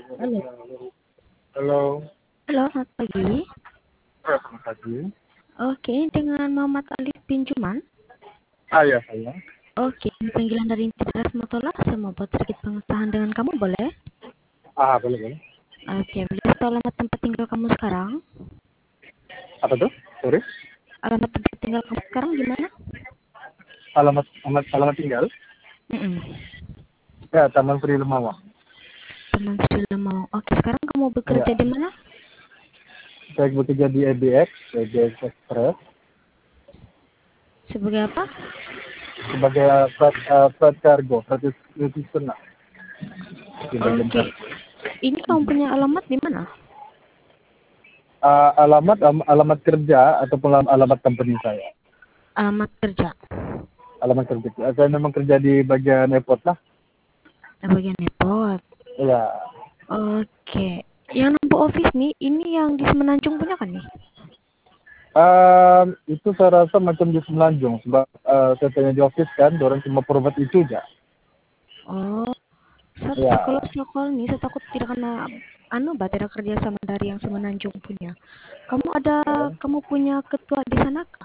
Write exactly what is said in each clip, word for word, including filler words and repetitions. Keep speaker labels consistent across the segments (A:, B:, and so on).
A: Halo.
B: Halo.
A: Halo, selamat pagi.
B: Ya, selamat pagi.
A: Oke, dengan Muhammad Alif bin Juman.
B: Ah, ya, saya.
A: Oke, ini panggilan dari Integras Motola. Saya mau buat sedikit pengesahan dengan kamu, boleh?
B: Ah, boleh, boleh.
A: Oke, boleh tahu alamat tempat tinggal kamu sekarang?
B: Apa tuh? Sorry.
A: Alamat tempat tinggal kamu sekarang gimana?
B: Alamat, alamat, alamat tinggal?
A: Mm-mm.
B: Ya, Taman Sri Lemawang.
A: Teman sudah mau. Oke, sekarang kamu
B: Ya,
A: bekerja di mana?
B: saya bekerja di E B X, E B X Express,
A: Sebagai apa?
B: sebagai uh, freight, uh, freight cargo, freight requisitioner di bagian
A: Oke,
B: kargo.
A: ini kamu punya alamat di mana?
B: Uh, alamat, um, alamat kerja ataupun alam- alamat company saya.
A: Alamat kerja.
B: Alamat kerja. Uh, Saya memang kerja di bagian airport lah.
A: Nah, bagian depot.
B: Ya,
A: Oke, yang nambah office nih, ini yang di Semenanjung punya kan nih?
B: Um, itu saya rasa macam di Semenanjung sebab uh, saya tanya di office kan, orang cuma provide itu aja.
A: Oh, saya
B: Ya,
A: kalau sekolah nih, saya takut tidak kena anu bah tidak kerja sama dari yang Semenanjung punya. Kamu ada,
B: ya.
A: kamu punya ketua di sana kah?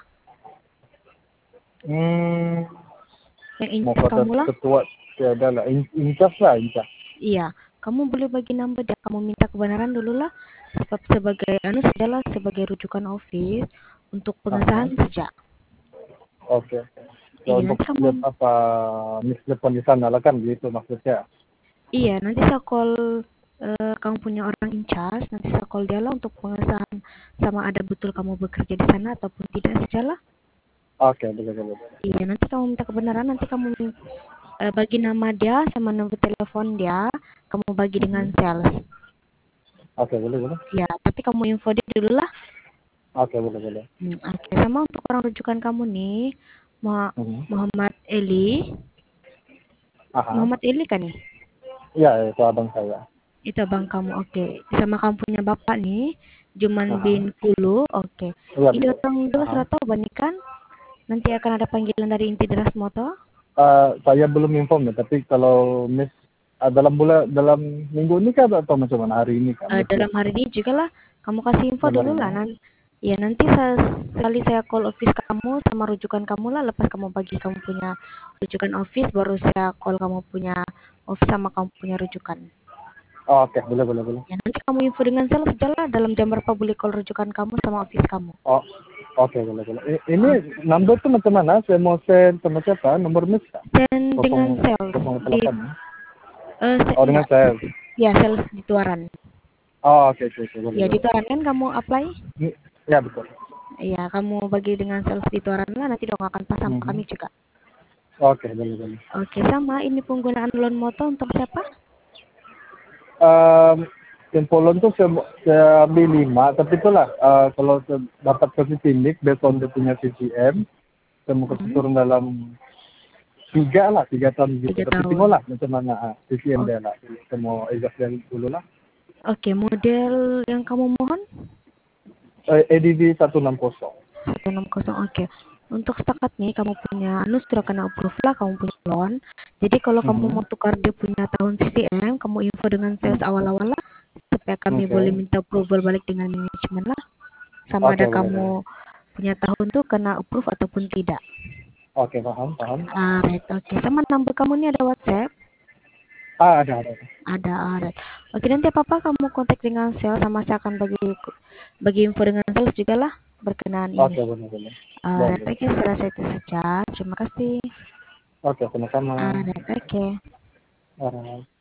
B: Hmm,
A: Yang
B: mau
A: incas
B: kata
A: kamu lah?
B: ketua tiada lah, In- incas lah, incas.
A: Iya, kamu boleh bagi number dia. Kamu minta kebenaran dulu lah, sebab sebagai anu sajalah sebagai rujukan office untuk
B: Aha,
A: pengesahan saja.
B: oke. So,
A: Iya,
B: untuk
A: nanti kamu,
B: lihat apa miss telepon di sana lah kan, gitu maksudnya.
A: iya nanti saya call eh, kamu punya orang incas, nanti saya call dia lah untuk pengesahan sama ada betul kamu bekerja di sana ataupun tidak sajalah.
B: Oke, boleh, boleh, boleh.
A: Iya, nanti kamu minta kebenaran, nanti kamu eh, bagi nama dia sama nomor telepon dia, kamu bagi dengan
B: Mhm.
A: sales.
B: Oke, boleh, boleh.
A: Ya, tapi kamu info dia dulu lah.
B: Oke, boleh, boleh.
A: Hmm, Oke, sama untuk orang rujukan kamu nih, Muha-
B: Mhm.
A: Muhammad Eli.
B: Aha,
A: Muhammad Eli kan nih?
B: ya, itu abang saya.
A: Itu abang kamu, oke. Sama kamu punya bapak nih, Juman bin
B: Aha,
A: Kulu, oke.
B: iya
A: Ini
B: betul.
A: orang dua
B: Aha.
A: serata banikan, nanti akan ada panggilan dari inti deras motor.
B: Uh, saya belum inform ya, tapi kalau miss uh, dalam bulan dalam minggu ini kah atau macam mana hari ini kan
A: Eh,
B: miss ya?
A: dalam hari ini juga lah, kamu kasih info
B: Dalam hari
A: dulu
B: ini.
A: lah. Nan ya nanti saya, sekali saya call office kamu sama rujukan kamu lah. Lepas kamu bagi kamu punya rujukan office, baru saya call kamu punya office sama kamu punya rujukan.
B: Oh, oke, boleh, boleh, boleh.
A: Ya nanti kamu info dengan saya saja dalam jam berapa boleh call rujukan kamu sama office kamu.
B: Oh, oke, boleh, boleh. I- Ini
A: Ah,
B: number tuh macam mana? Saya mau send sama siapa? Nomor miss kah?
A: dan dengan
B: Kosong,
A: sales
B: kosong
A: di
B: telepon.
A: eh se-
B: Oh, dengan
A: enggak,
B: saya.
A: ya sales di Tuaran.
B: Oh, oke, oke, oke, boleh,
A: Ya di
B: boleh.
A: Tuaran kan kamu apply.
B: Ini, ya, betul.
A: Ya kamu bagi dengan sales di Tuaran lah, nanti dong akan pasang
B: Mhm.
A: kami juga.
B: Oke, boleh, boleh.
A: Oke, sama ini penggunaan loan moto untuk siapa?
B: Um, info loan tuh saya, saya ambil lima, tapi itulah uh, kalau saya dapat kasih tindik based on dia punya C C M, saya mau kasih
A: Hmm,
B: turun dalam tiga lah, tiga tahun gitu.
A: tiga
B: Tapi tengok
A: tahun.
B: lah macam mana uh, C C M
A: O-
B: dia lah. Saya mau adjust dia dulu lah.
A: Oke, model yang kamu mohon
B: Uh, A D V seratus enam puluh.
A: seratus enam puluh. Oke. Untuk setakat nih kamu punya anu sudah kena approve lah kamu punya loan. Jadi kalau kamu
B: Mhm.
A: mau tukar dia punya tahun C C M, kamu info dengan sales
B: Mhm.
A: awal-awal lah supaya kami boleh
B: Oke.
A: minta approval balik dengan manajemen lah. Sama
B: Oke,
A: ada
B: boleh, boleh.
A: kamu punya tahun tuh kena approve ataupun tidak.
B: Oke, paham, paham.
A: Alright, oke. Sama number kamu nih ada WhatsApp?
B: Ah, ada, ada.
A: Ada, alright. Oke, nanti apa-apa kamu kontak dengan sales sama saya akan bagi bagi info dengan sales juga lah berkenaan ini.
B: Oke, boleh, boleh.
A: Alright,
B: Boleh.
A: oke, saya rasa itu saja. Terima kasih.
B: Oke, sama-sama.
A: Alright, oke.
B: Ah.